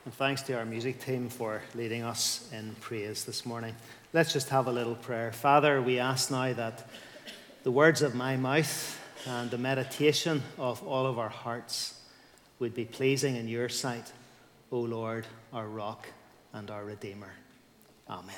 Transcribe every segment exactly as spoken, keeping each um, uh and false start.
And thanks to our music team for leading us in praise this morning. Let's just have a little prayer. Father, we ask now that the words of my mouth and the meditation of all of our hearts would be pleasing in your sight, O Lord, our rock and our Redeemer. Amen.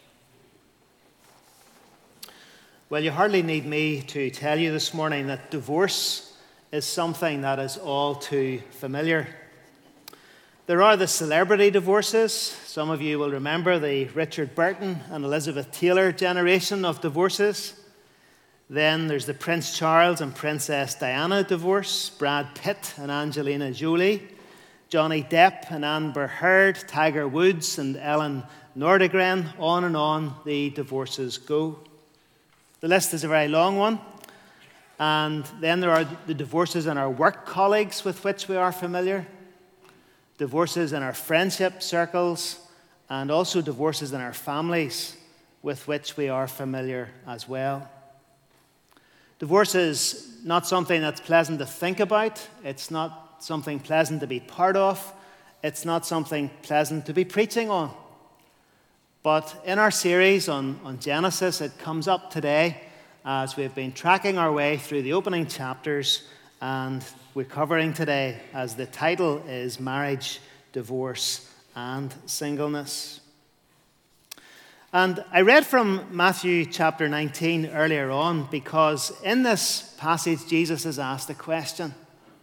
Well, you hardly need me to tell you this morning that divorce is something that is all too familiar. There are the celebrity divorces. Some of you will remember the Richard Burton and Elizabeth Taylor generation of divorces. Then there's the Prince Charles and Princess Diana divorce, Brad Pitt and Angelina Jolie, Johnny Depp and Amber Heard, Tiger Woods and Ellen Nordegren. On and on the divorces go. The list is a very long one. And then there are the divorces in our work colleagues with which we are familiar, divorces in our friendship circles, and also divorces in our families with which we are familiar as well. Divorce is not something that's pleasant to think about. It's not something pleasant to be part of. It's not something pleasant to be preaching on. But in our series on, on Genesis, it comes up today as we've been tracking our way through the opening chapters, and we're covering today as the title is Marriage, Divorce, and Singleness. And I read from Matthew chapter nineteen earlier on because in this passage Jesus is asked a question.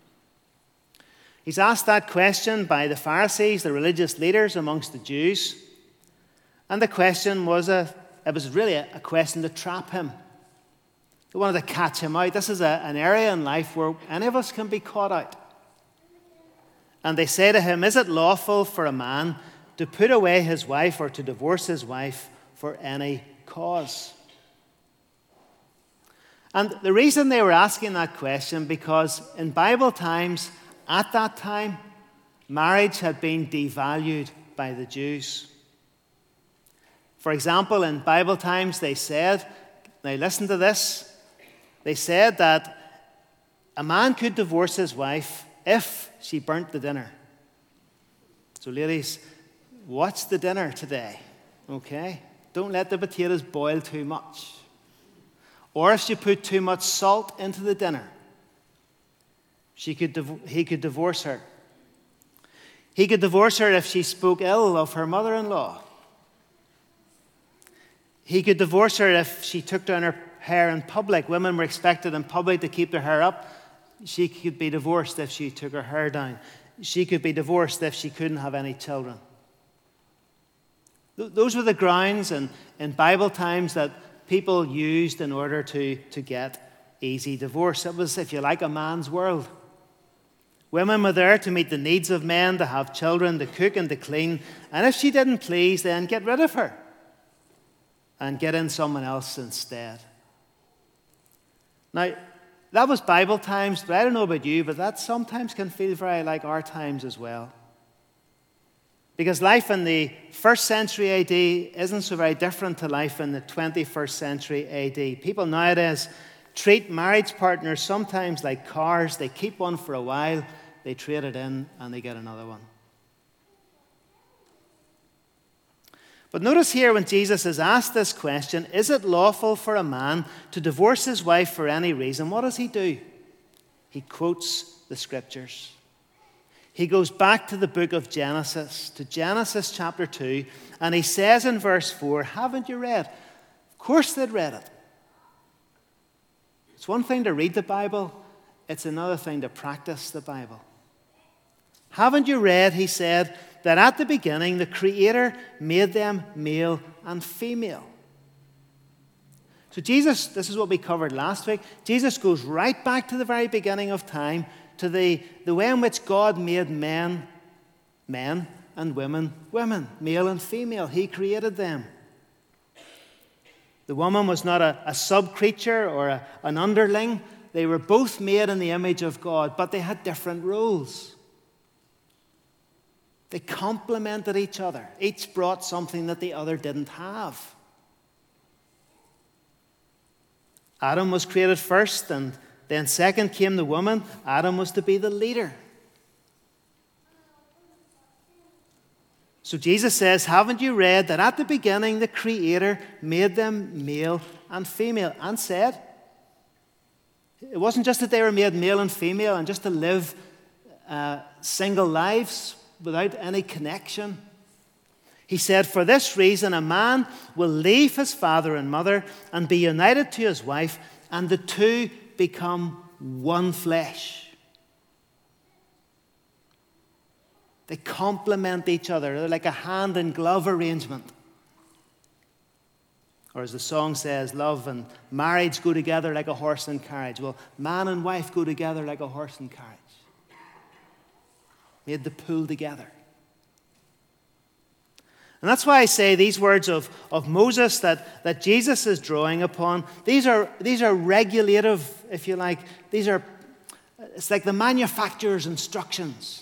He's asked that question by the Pharisees, the religious leaders amongst the Jews. And the question was a, it was really a, a question to trap him. They wanted to catch him out. This is a, an area in life where any of us can be caught out. And they say to him, is it lawful for a man to put away his wife or to divorce his wife for any cause? And the reason they were asking that question, because in Bible times, at that time, marriage had been devalued by the Jews. For example, in Bible times, they said, now listen to this, they said that a man could divorce his wife if she burnt the dinner. So ladies, watch the dinner today, okay? Don't let the potatoes boil too much. Or if she put too much salt into the dinner, she could div- he could divorce her. He could divorce her if she spoke ill of her mother-in-law. He could divorce her if she took down her hair in public. Women were expected in public to keep their hair up. She could be divorced if she took her hair down. She could be divorced if she couldn't have any children. Th- those were the grounds in, in Bible times that people used in order to, to get easy divorce. It was, if you like, a man's world. Women were there to meet the needs of men, to have children, to cook and to clean. And if she didn't please, then get rid of her and get in someone else instead. Now, that was Bible times, but I don't know about you, but that sometimes can feel very like our times as well. Because life in the first century A D isn't so very different to life in the twenty-first century A D. People nowadays treat marriage partners sometimes like cars. They keep one for a while, they trade it in, and they get another one. But notice here when Jesus is asked this question, is it lawful for a man to divorce his wife for any reason? What does he do? He quotes the scriptures. He goes back to the book of Genesis, to Genesis chapter two, and he says in verse four, haven't you read? Of course they'd read it. It's one thing to read the Bible, it's another thing to practice the Bible. Haven't you read, he said, that at the beginning the Creator made them male and female? So Jesus, this is what we covered last week, Jesus goes right back to the very beginning of time, to the, the way in which God made men, men, and women, women, male and female. He created them. The woman was not a, a sub-creature or a, an underling. They were both made in the image of God, but they had different roles. They complemented each other. Each brought something that the other didn't have. Adam was created first, and then second came the woman. Adam was to be the leader. So Jesus says, haven't you read that at the beginning the Creator made them male and female, and said, it wasn't just that they were made male and female and just to live uh, single lives without any connection. He said, for this reason a man will leave his father and mother and be united to his wife, and the two become one flesh. They complement each other. They're like a hand and glove arrangement. Or as the song says, love and marriage go together like a horse and carriage. Well, man and wife go together like a horse and carriage. Made to pull together. And that's why I say these words of, of Moses that, that Jesus is drawing upon, these are, these are regulative, if you like. These are, it's like the manufacturer's instructions.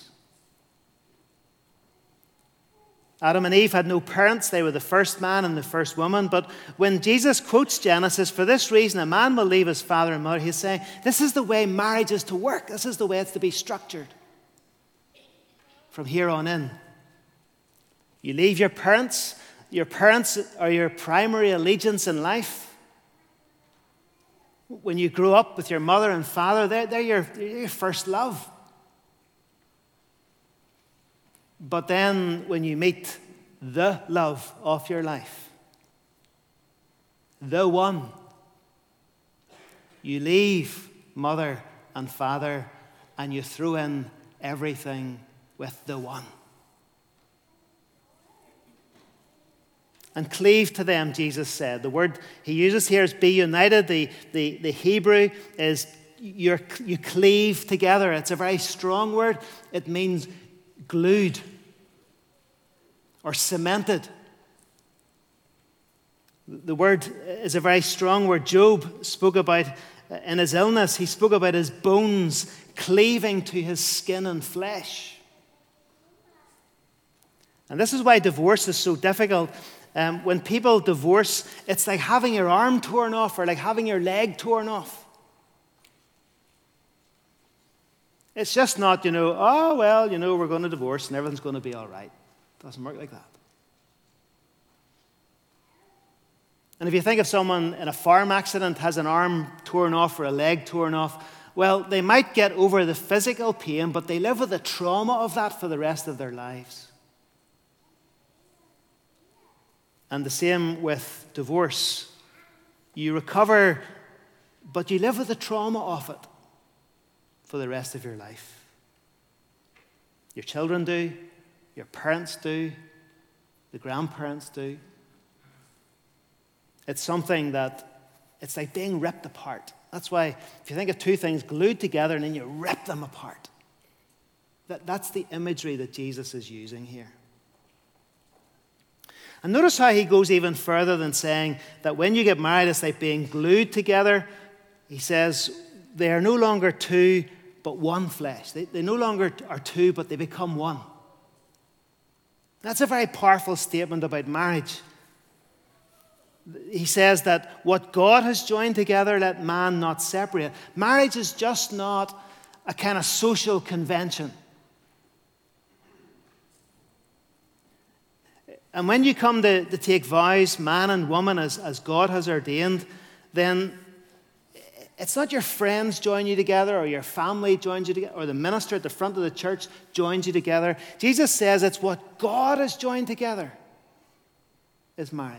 Adam and Eve had no parents. They were the first man and the first woman. But when Jesus quotes Genesis, for this reason a man will leave his father and mother, he's saying, this is the way marriage is to work. This is the way it's to be structured. From here on in. You leave your parents. Your parents are your primary allegiance in life. When you grow up with your mother and father, they're, they're, your, they're your first love. But then when you meet the love of your life, the one, you leave mother and father and you throw in everything with the one. And cleave to them, Jesus said. The word he uses here is be united. The, the, the Hebrew is you're, you cleave together. It's a very strong word. It means glued or cemented. The word is a very strong word. Job spoke about, in his illness, he spoke about his bones cleaving to his skin and flesh. And this is why divorce is so difficult. Um, when people divorce, it's like having your arm torn off or like having your leg torn off. It's just not, you know, oh, well, you know, we're going to divorce and everything's going to be all right. It doesn't work like that. And if you think of someone in a farm accident has an arm torn off or a leg torn off, well, they might get over the physical pain, but they live with the trauma of that for the rest of their lives. And the same with divorce. You recover, but you live with the trauma of it for the rest of your life. Your children do, your parents do, the grandparents do. It's something that, it's like being ripped apart. That's why if you think of two things glued together and then you rip them apart, that, that's the imagery that Jesus is using here. And notice how he goes even further than saying that when you get married, it's like being glued together. He says they are no longer two, but one flesh. They, they no longer are two, but they become one. That's a very powerful statement about marriage. He says that what God has joined together, let man not separate. Marriage is just not a kind of social convention. And when you come to, to take vows, man and woman, as, as God has ordained, then it's not your friends join you together or your family joins you together or the minister at the front of the church joins you together. Jesus says it's what God has joined together is marriage.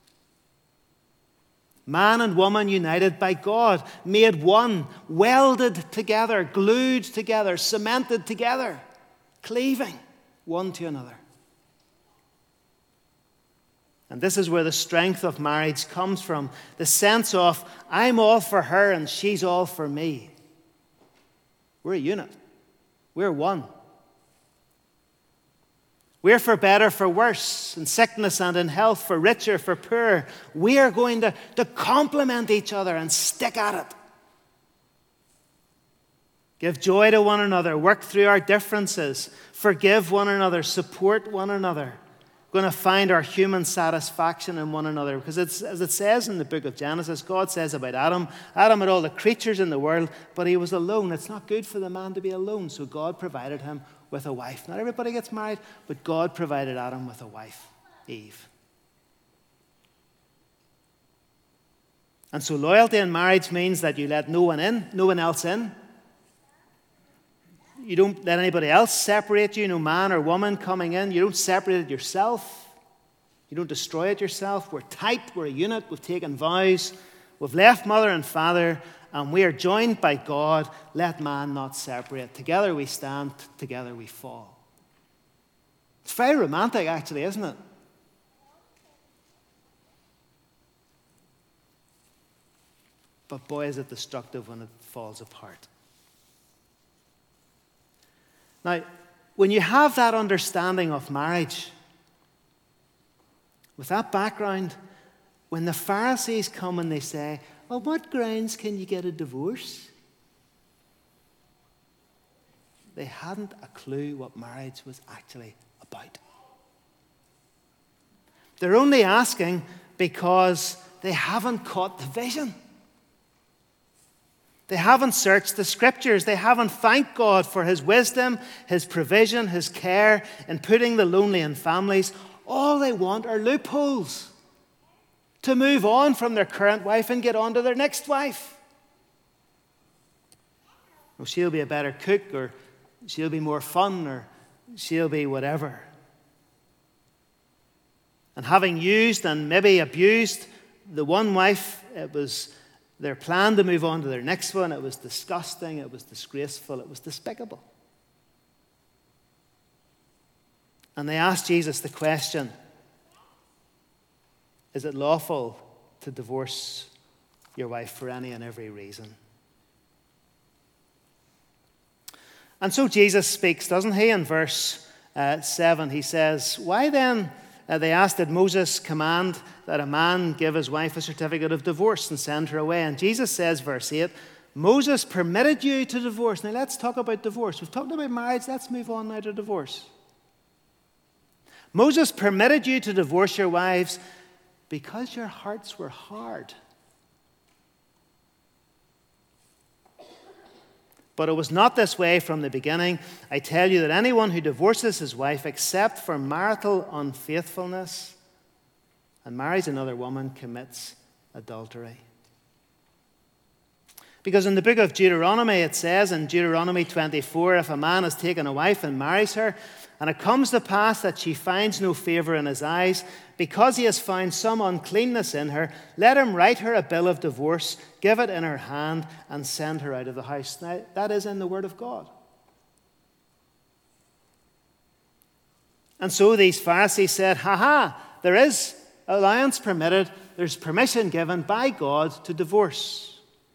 Man and woman united by God, made one, welded together, glued together, cemented together, cleaving one to another. And this is where the strength of marriage comes from. The sense of, I'm all for her and she's all for me. We're a unit. We're one. We're for better, for worse, in sickness and in health, for richer, for poorer. We are going to, to complement each other and stick at it. Give joy to one another, work through our differences, forgive one another, support one another. going to find our human satisfaction in one another. Because it's, as it says in the book of Genesis, God says about Adam, Adam had all the creatures in the world, but he was alone. It's not good for the man to be alone, so God provided him with a wife. Not everybody gets married, but God provided Adam with a wife, Eve. And so loyalty in marriage means that you let no one in, no one else in. You don't let anybody else separate you, no man or woman coming in. You don't separate it yourself. You don't destroy it yourself. We're tight, we're a unit, we've taken vows. We've left mother and father, and we are joined by God. Let man not separate. Together we stand, together we fall. It's very romantic, actually, isn't it? But boy, is it destructive when it falls apart. Now, when you have that understanding of marriage, with that background, when the Pharisees come and they say, well, what grounds can you get a divorce? They hadn't a clue what marriage was actually about. They're only asking because they haven't caught the vision. They haven't searched the scriptures. They haven't thanked God for his wisdom, his provision, his care in putting the lonely in families. All they want are loopholes to move on from their current wife and get on to their next wife. Well, she'll be a better cook, or she'll be more fun, or she'll be whatever. And having used and maybe abused the one wife, it was their plan to move on to their next one. It was disgusting, it was disgraceful, it was despicable. And they asked Jesus the question, is it lawful to divorce your wife for any and every reason? And so Jesus speaks, doesn't he? In verse uh, seven, he says, why then, uh, they asked, did Moses command that a man give his wife a certificate of divorce and send her away? And Jesus says, verse eight, Moses permitted you to divorce. Now let's talk about divorce. We've talked about marriage, let's move on now to divorce. Moses permitted you to divorce your wives because your hearts were hard. But it was not this way from the beginning. I tell you that anyone who divorces his wife except for marital unfaithfulness and marries another woman commits adultery. Because in the book of Deuteronomy, it says in Deuteronomy twenty-four, if a man has taken a wife and marries her, and it comes to pass that she finds no favor in his eyes, because he has found some uncleanness in her, let him write her a bill of divorce, give it in her hand, and send her out of the house. Now, that is in the Word of God. And so these Pharisees said, ha ha, there is allowance permitted, there's permission given by God to divorce.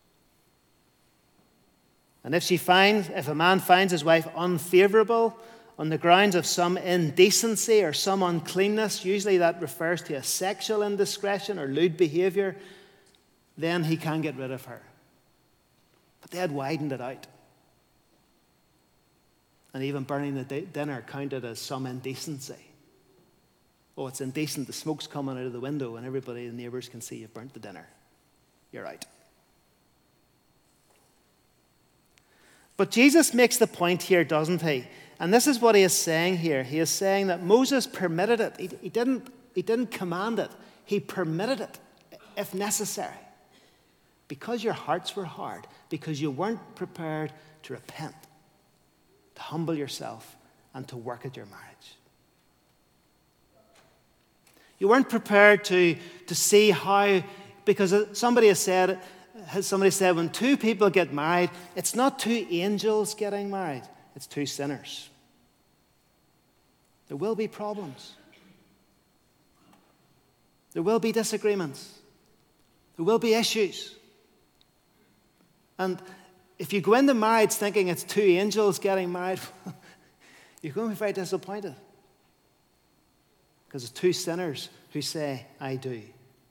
And if she finds, if a man finds his wife unfavorable on the grounds of some indecency or some uncleanness, usually that refers to a sexual indiscretion or lewd behavior, then he can get rid of her. But they had widened it out. And even burning the di- dinner counted as some indecency. Oh, it's indecent, the smoke's coming out of the window and everybody, the neighbours, can see you've burnt the dinner. You're out. But Jesus makes the point here, doesn't he? And this is what he is saying here. He is saying that Moses permitted it. He, he, didn't, he didn't command it. He permitted it, if necessary. Because your hearts were hard. Because you weren't prepared to repent, to humble yourself, and to work at your marriage. You weren't prepared to, to see how, because somebody has said, has somebody said, when two people get married, it's not two angels getting married, it's two sinners. There will be problems. There will be disagreements. There will be issues. And if you go into marriage thinking it's two angels getting married, you're going to be very disappointed. Because it's two sinners who say, I do.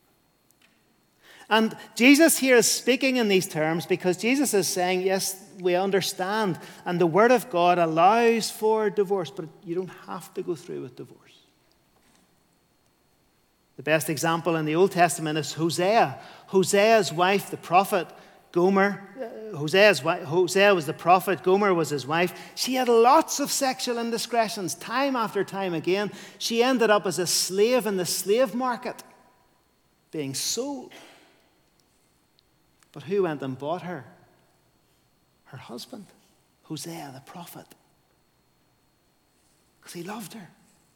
And Jesus here is speaking in these terms because Jesus is saying, yes, we understand. And the Word of God allows for divorce, but you don't have to go through with divorce. The best example in the Old Testament is Hosea. Hosea's wife, the prophet Gomer, uh, Hosea's wife, Hosea was the prophet, Gomer was his wife. She had lots of sexual indiscretions, time after time again. She ended up as a slave in the slave market, being sold. But who went and bought her? Her husband, Hosea the prophet, because he loved her.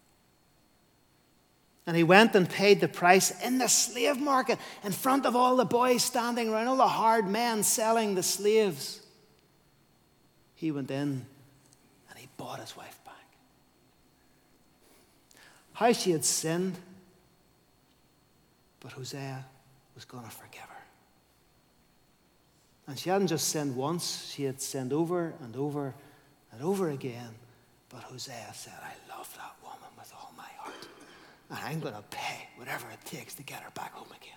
And he went and paid the price in the slave market in front of all the boys standing around, all the hard men selling the slaves. He went in and he bought his wife back. How she had sinned, but Hosea was going to forgive her. And she hadn't just sinned once, she had sinned over and over and over again. But Hosea said, I love that woman with all my heart. And I'm going to pay whatever it takes to get her back home again.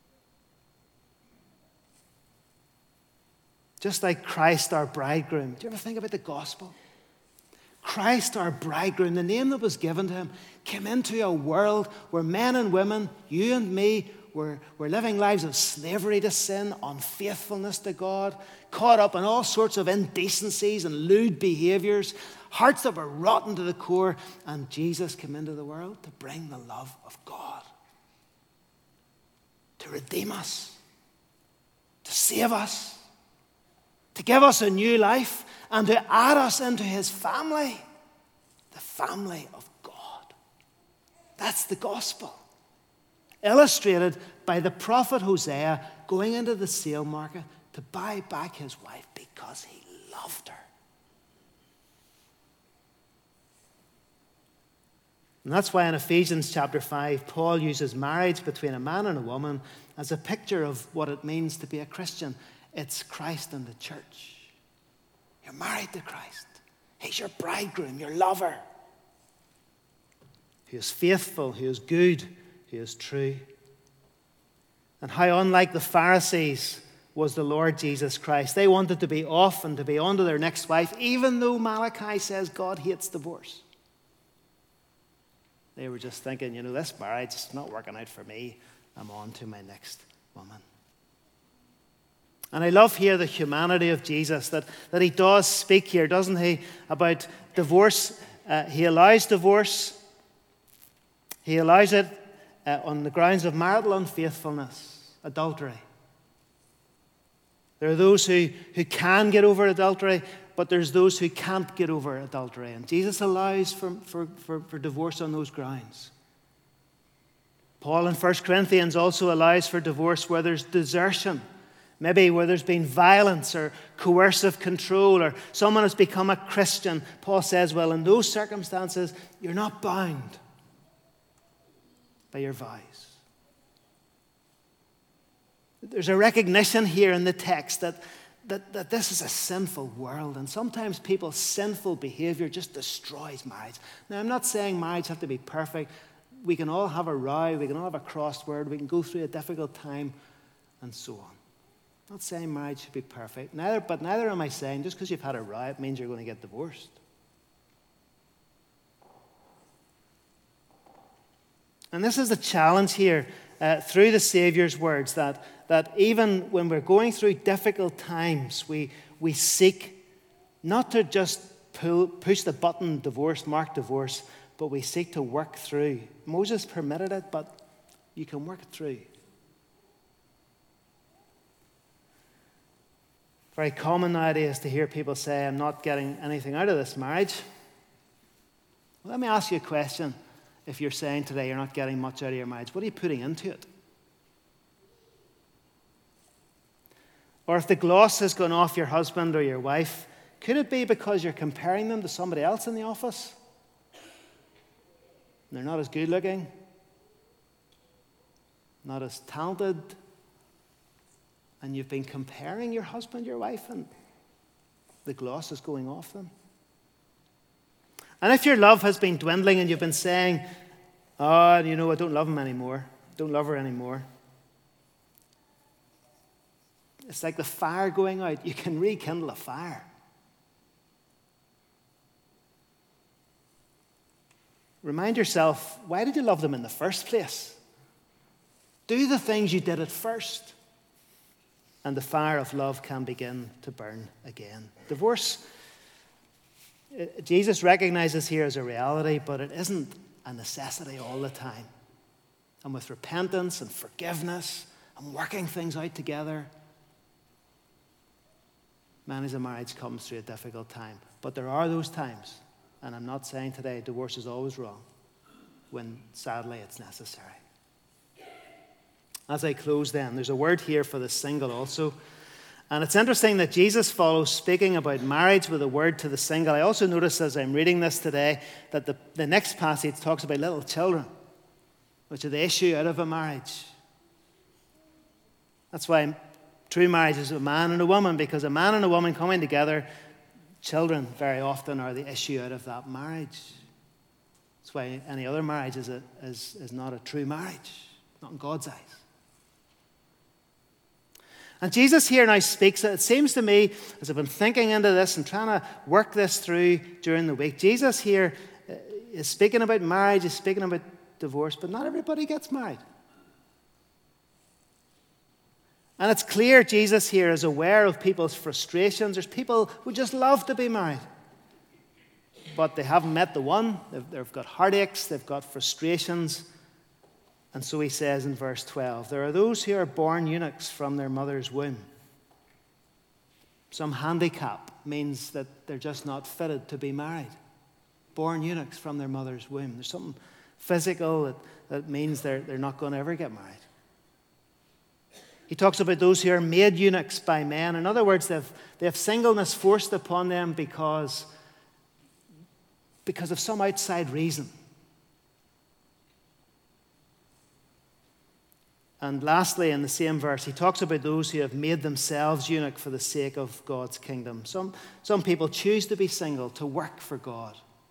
Just like Christ, our bridegroom. Do you ever think about the gospel? Christ, our bridegroom, the name that was given to him, came into a world where men and women, you and me, were, were living lives of slavery to sin, unfaithfulness to God, caught up in all sorts of indecencies and lewd behaviors, hearts that were rotten to the core. And Jesus came into the world to bring the love of God, to redeem us, to save us, to give us a new life, and to add us into his family, the family of God. That's the gospel, illustrated by the prophet Hosea going into the sale market to buy back his wife because he loved her. And that's why in Ephesians chapter five, Paul uses marriage between a man and a woman as a picture of what it means to be a Christian. It's Christ and the church. You're married to Christ. He's your bridegroom, your lover. He is faithful, he is good, he is true. And how unlike the Pharisees was the Lord Jesus Christ. They wanted to be off and to be on to their next wife, even though Malachi says God hates divorce. They were just thinking, you know, this marriage is not working out for me. I'm on to my next woman. And I love here the humanity of Jesus, that, that he does speak here, doesn't he, about divorce. Uh, he allows divorce. He allows it uh, on the grounds of marital unfaithfulness, adultery. There are those who, who can get over adultery, but there's those who can't get over adultery. And Jesus allows for, for, for, for divorce on those grounds. Paul in First Corinthians also allows for divorce where there's desertion. Maybe where there's been violence or coercive control, or someone has become a Christian. Paul says, well, in those circumstances, you're not bound by your vows. There's a recognition here in the text that, that, that this is a sinful world, and sometimes people's sinful behavior just destroys marriage. Now, I'm not saying marriage has to be perfect. We can all have a row, we can all have a crossword, we can go through a difficult time, and so on. I'm not saying marriage should be perfect, neither, but neither am I saying just because you've had a row, it means you're going to get divorced. And this is the challenge here uh, through the Saviour's words, that, that even when we're going through difficult times, we, we seek not to just pull, push the button, divorce, mark divorce, but we seek to work through. Moses permitted it, but you can work through. Very common nowadays to hear people say, I'm not getting anything out of this marriage. Well, let me ask you a question. If you're saying today you're not getting much out of your marriage, what are you putting into it? Or if the gloss has gone off your husband or your wife, could it be because you're comparing them to somebody else in the office? They're not as good looking, not as talented, and you've been comparing your husband, your wife, and the gloss is going off them. And if your love has been dwindling and you've been saying, oh, you know, I don't love him anymore, don't love her anymore. It's like the fire going out. You can rekindle a fire. Remind yourself, why did you love them in the first place? Do the things you did at first, and the fire of love can begin to burn again. Divorce, Jesus recognizes here as a reality, but it isn't a necessity all the time. And with repentance and forgiveness and working things out together, many a marriage comes through a difficult time. But there are those times, and I'm not saying today divorce is always wrong, when sadly it's necessary. As I close then, there's a word here for the single also. And it's interesting that Jesus follows speaking about marriage with a word to the single. I also notice as I'm reading this today that the, the next passage talks about little children, which are the issue out of a marriage. That's why true marriage is a man and a woman, because a man and a woman coming together, children very often are the issue out of that marriage. That's why any other marriage is, a, is, is not a true marriage, not in God's eyes. And Jesus here now speaks, it seems to me, as I've been thinking into this and trying to work this through during the week, Jesus here is speaking about marriage, is speaking about divorce, but not everybody gets married. And it's clear Jesus here is aware of people's frustrations. There's people who just love to be married, but they haven't met the one. They've, they've got heartaches, they've got frustrations. And so he says in verse twelve, there are those who are born eunuchs from their mother's womb. Some handicap means that they're just not fitted to be married. Born eunuchs from their mother's womb. There's something physical that, that means they're, they're not going to ever get married. He talks about those who are made eunuchs by men. In other words, they've, they have singleness forced upon them because, because of some outside reason. And lastly, in the same verse, he talks about those who have made themselves eunuch for the sake of God's kingdom. Some, some people choose to be single, to work for God,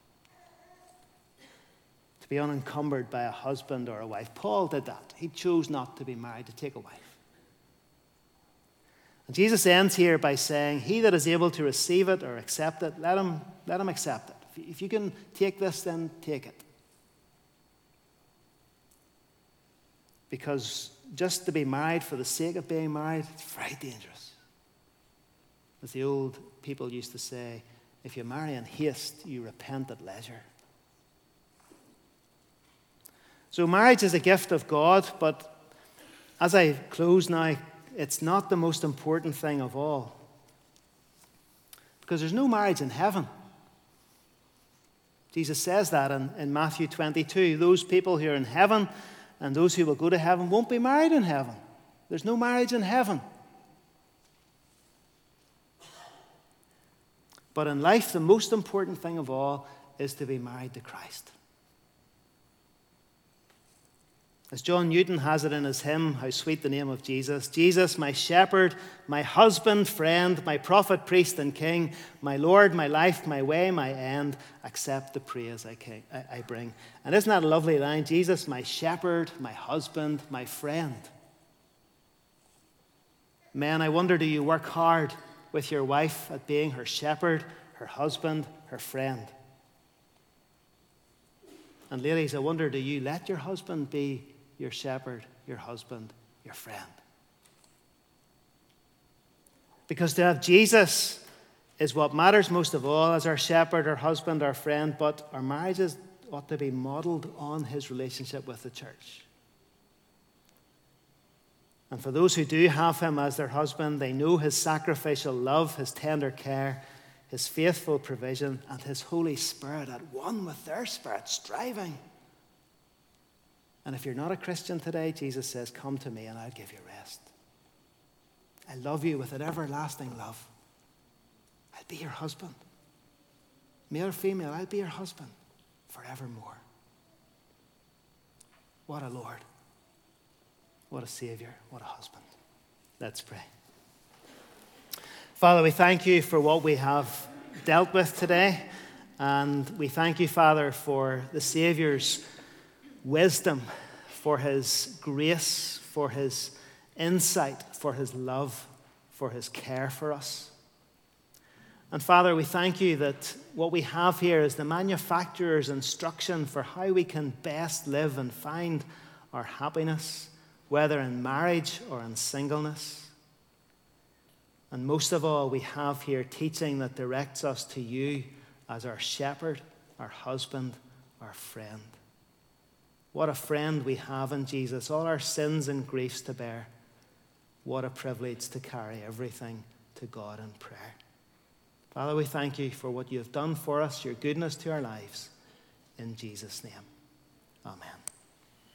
to be unencumbered by a husband or a wife. Paul did that. He chose not to be married, to take a wife. And Jesus ends here by saying, he that is able to receive it or accept it, let him, let him accept it. If you can take this, then take it. Because just to be married for the sake of being married, it's very dangerous. As the old people used to say, if you marry in haste, you repent at leisure. So marriage is a gift of God, but as I close now, it's not the most important thing of all. Because there's no marriage in heaven. Jesus says that in, in Matthew twenty-two. Those people who are in heaven and those who will go to heaven won't be married in heaven. There's no marriage in heaven. But in life, the most important thing of all is to be married to Christ. As John Newton has it in his hymn, How Sweet the Name of Jesus, Jesus, my shepherd, my husband, friend, my prophet, priest, and king, my Lord, my life, my way, my end, accept the praise I, I bring. And isn't that a lovely line? Jesus, my shepherd, my husband, my friend. Men, I wonder, do you work hard with your wife at being her shepherd, her husband, her friend? And ladies, I wonder, do you let your husband be your shepherd, your husband, your friend? Because to have Jesus is what matters most of all as our shepherd, our husband, our friend, but our marriages ought to be modeled on his relationship with the church. And for those who do have him as their husband, they know his sacrificial love, his tender care, his faithful provision, and his Holy Spirit at one with their spirit, striving. And if you're not a Christian today, Jesus says, come to me and I'll give you rest. I love you with an everlasting love. I'll be your husband. Male or female, I'll be your husband forevermore. What a Lord. What a Savior. What a husband. Let's pray. Father, we thank you for what we have dealt with today. And we thank you, Father, for the Savior's wisdom, for his grace, for his insight, for his love, for his care for us. And Father, we thank you that what we have here is the manufacturer's instruction for how we can best live and find our happiness, whether in marriage or in singleness. And most of all, we have here teaching that directs us to you as our shepherd, our husband, our friend. What a friend we have in Jesus, all our sins and griefs to bear. What a privilege to carry everything to God in prayer. Father, we thank you for what you have done for us, your goodness to our lives. In Jesus' name, amen.